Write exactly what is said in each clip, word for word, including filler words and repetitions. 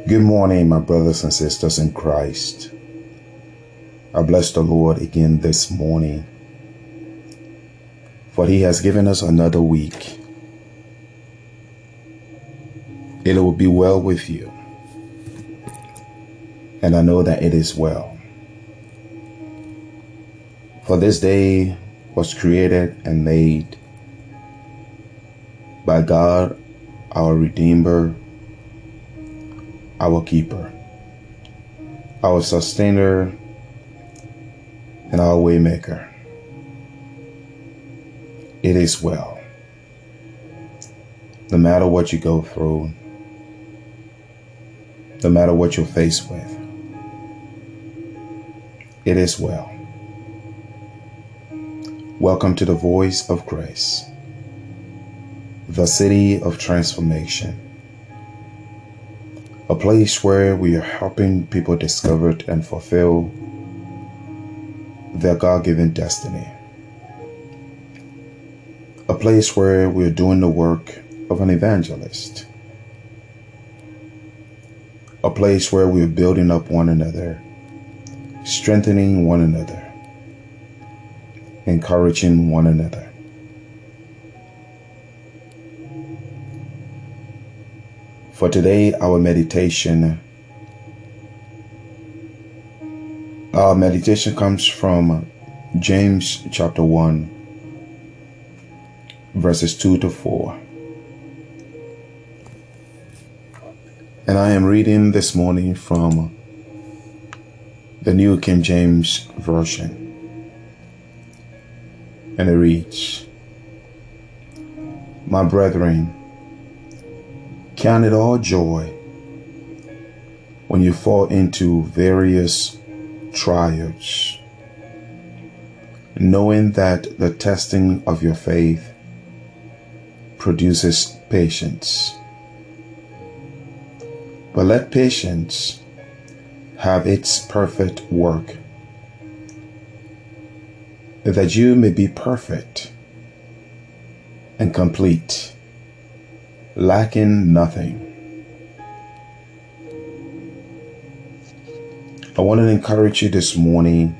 Good morning, my brothers and sisters in Christ. I bless the Lord again this morning, for He has given us another week. It will be well with you, and I know that it is well. For this day was created and made by God, our Redeemer, our Keeper, our Sustainer, and our Waymaker. It is well. No matter what you go through, no matter what you're faced with, it is well. Welcome to the Voice of Grace, the city of transformation, a place where we are helping people discover and fulfill their God-given destiny, a place where we are doing the work of an evangelist, a place where we are building up one another, strengthening one another, encouraging one another. For today, our meditation, our meditation comes from James chapter one, verses two to four. And I am reading this morning from the New King James Version. And it reads, "My brethren, count it all joy when you fall into various trials, knowing that the testing of your faith produces patience. But let patience have its perfect work, that you may be perfect and complete, lacking nothing." I want to encourage you this morning,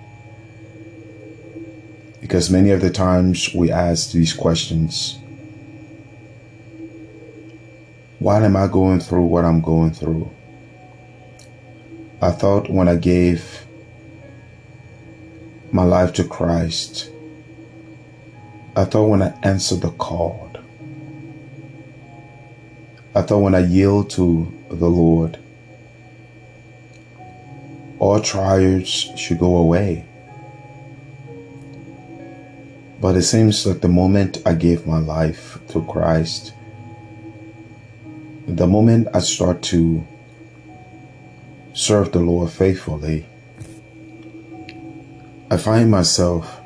because many of the times we ask these questions. Why am I going through what I'm going through? I thought when I gave my life to Christ, I thought when I answered the call, I thought when I yield to the Lord, all trials should go away. But it seems like the moment I gave my life to Christ, the moment I start to serve the Lord faithfully, I find myself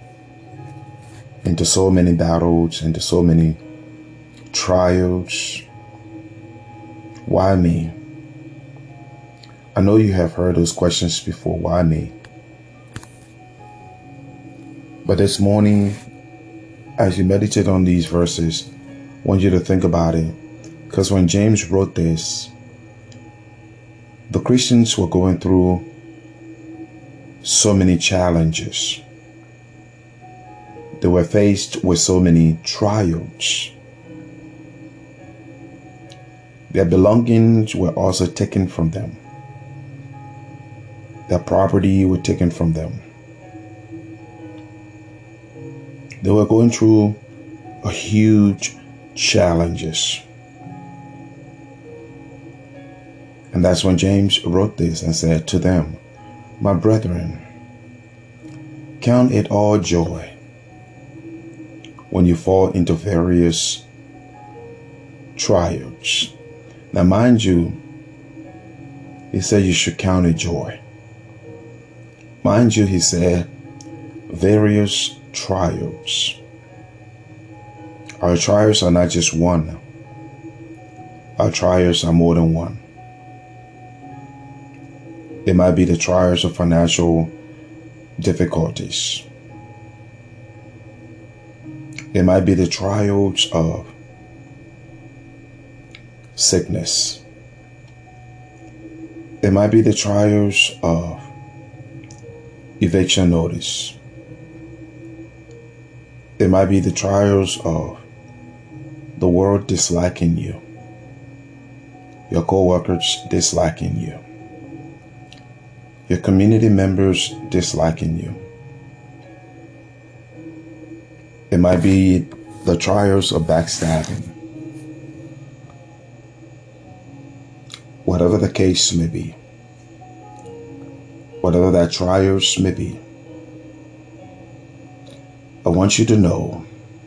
into so many battles, into so many trials. Why me? I know you have heard those questions before. Why me? But this morning, as you meditate on these verses, I want you to think about it. Because when James wrote this, the Christians were going through so many challenges. They were faced with so many trials. Their belongings were also taken from them. Their property were taken from them. They were going through a huge challenges. And that's when James wrote this and said to them, "My brethren, count it all joy when you fall into various trials." Now, mind you, he said you should count it joy. Mind you, he said various trials. Our trials are not just one. Our trials are more than one. It might be the trials of financial difficulties. It might be the trials of sickness. It might be the trials of eviction notice. It might be the trials of the world disliking you, your co-workers disliking you, your community members disliking you. It might be the trials of backstabbing. Whatever the case may be, whatever that trials may be, I want you to know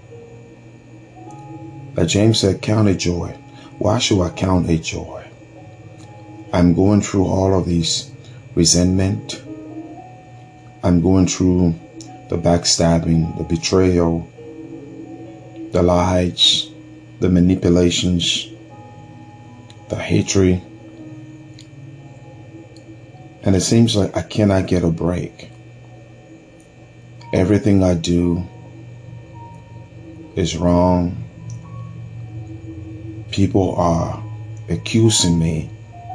that James said, count it joy. Why should I count it joy? I'm going through all of these resentment. I'm going through the backstabbing, the betrayal, the lies, the manipulations, the hatred. And it seems like I cannot get a break. Everything I do is wrong. People are accusing me.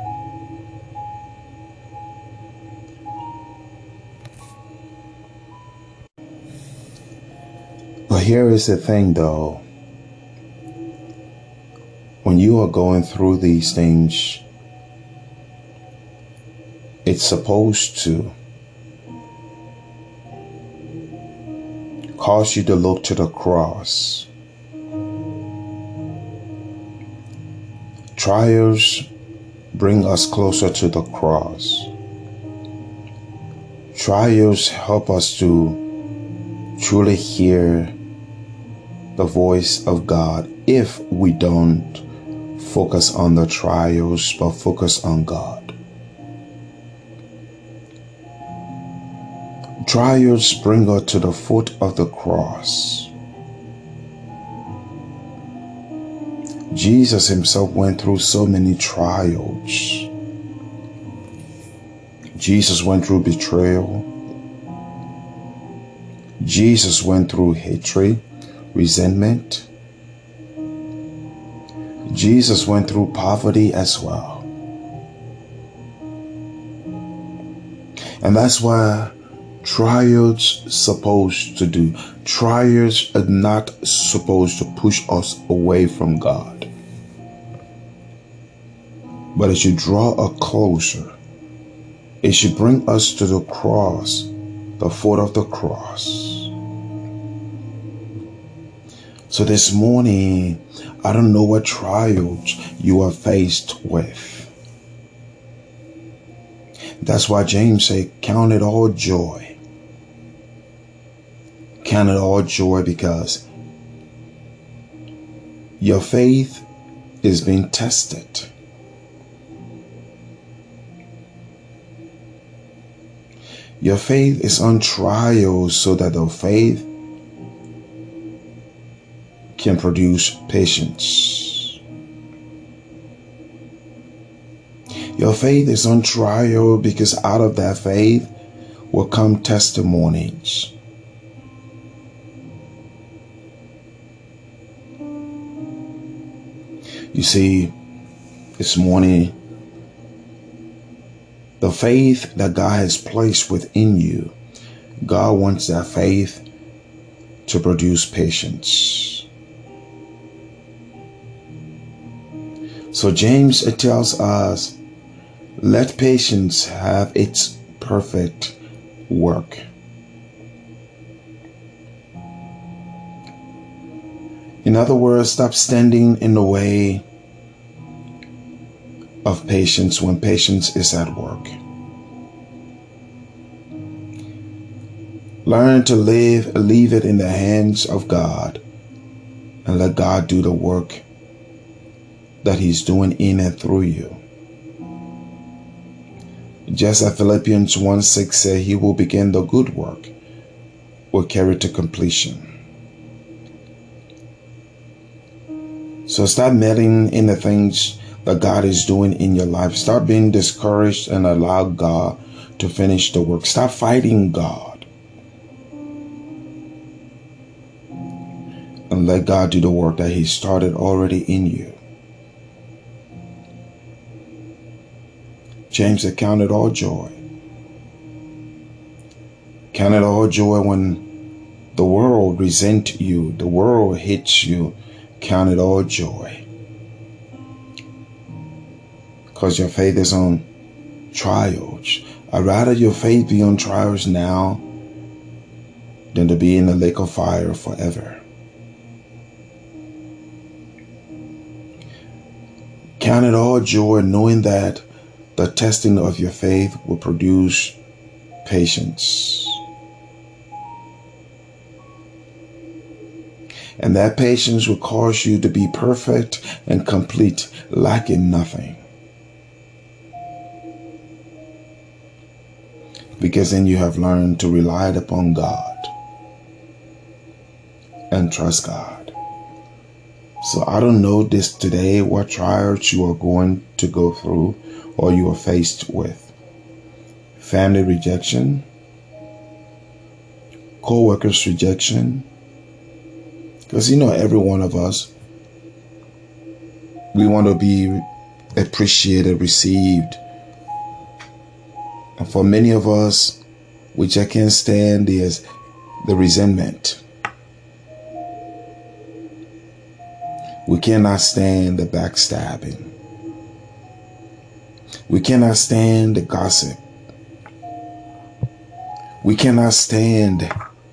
But here is the thing though. When you are going through these things, it's supposed to cause you to look to the cross. Trials bring us closer to the cross. Trials help us to truly hear the voice of God if we don't focus on the trials, but focus on God. Trials bring us to the foot of the cross. Jesus himself went through so many trials. Jesus went through betrayal. Jesus went through hatred, resentment. Jesus went through poverty as well. And that's why trials supposed to do. Trials are not supposed to push us away from God. But it should draw us closer. It should bring us to the cross, the foot of the cross. So this morning, I don't know what trials you are faced with. That's why James said, count it all joy. Count it all joy because your faith is being tested. Your faith is on trial so that the faith can produce patience. Your faith is on trial because out of that faith will come testimonies. You see, this morning, the faith that God has placed within you, God wants that faith to produce patience. So James it tells us, let patience have its perfect work. In other words, stop standing in the way of patience when patience is at work. Learn to live, leave it in the hands of God and let God do the work that he's doing in and through you. Just as Philippians one six said, he will begin the good work, will carry to completion. So stop meddling in the things that God is doing in your life. Stop being discouraged and allow God to finish the work. Stop fighting God and let God do the work that he started already in you. James said, count it all joy. Count it all joy when the world resents you, the world hates you. Count it all joy. Because your faith is on trials. I'd rather your faith be on trials now than to be in the lake of fire forever. Count it all joy knowing that the testing of your faith will produce patience. And that patience will cause you to be perfect and complete, lacking nothing. Because then you have learned to rely upon God and trust God. So I don't know this today, what trials you are going to go through or you are faced with. Family rejection, co-workers rejection. Because you know, every one of us, we want to be appreciated, received. And for many of us, we just can't stand the, the resentment. We cannot stand the backstabbing. We cannot stand the gossip. We cannot stand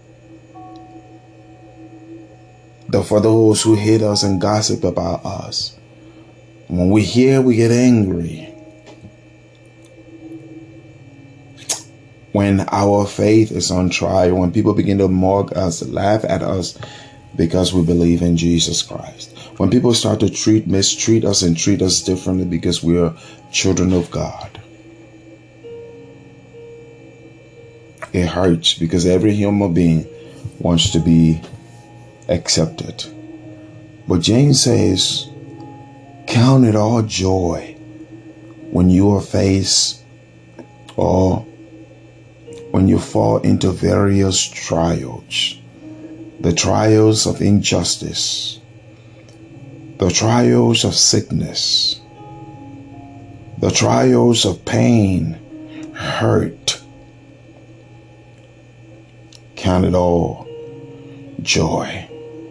the for those who hate us and gossip about us. When we hear, we get angry. When our faith is on trial, when people begin to mock us, laugh at us because we believe in Jesus Christ. When people start to treat, mistreat us and treat us differently because we are children of God. It hurts because every human being wants to be accepted. But James says, count it all joy when you are faced or when you fall into various trials. The trials of injustice, the trials of sickness, the trials of pain, hurt. Count it all joy,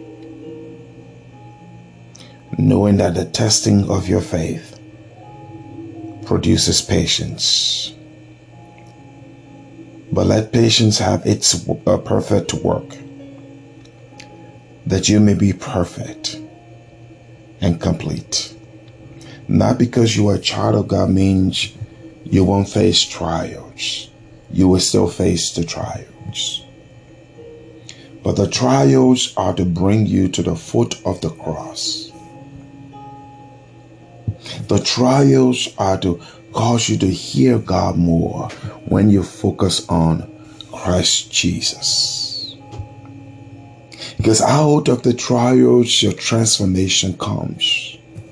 knowing that the testing of your faith produces patience. But let patience have its uh, perfect work, that you may be perfect and complete. Not because you are a child of God means you won't face trials. You will still face the trials. But the trials are to bring you to the foot of the cross. The trials are to cause you to hear God more when you focus on Christ Jesus. Because out of the trials, your transformation comes.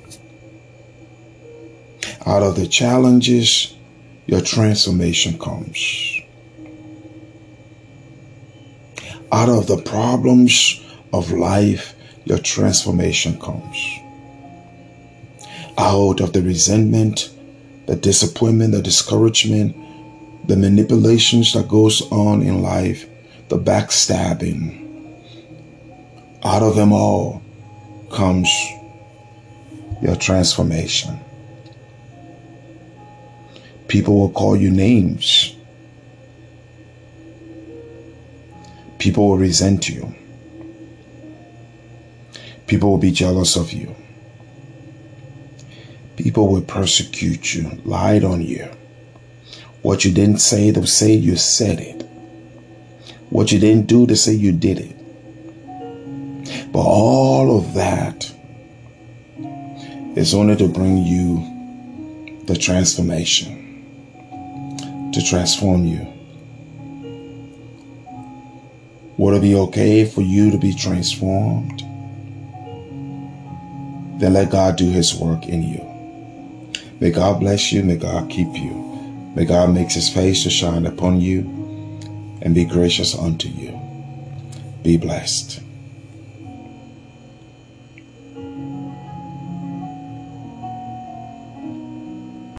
Out of the challenges, your transformation comes. Out of the problems of life, your transformation comes. Out of the resentment, the disappointment, the discouragement, the manipulations that goes on in life, the backstabbing, out of them all comes your transformation. People will call you names. People will resent you. People will be jealous of you. People will persecute you, lie on you. What you didn't say, they'll say you said it. What you didn't do, they say you did it. But all of that is only to bring you the transformation, to transform you. Would it be okay for you to be transformed? Then let God do his work in you. May God bless you. May God keep you. May God make his face to shine upon you and be gracious unto you. Be blessed.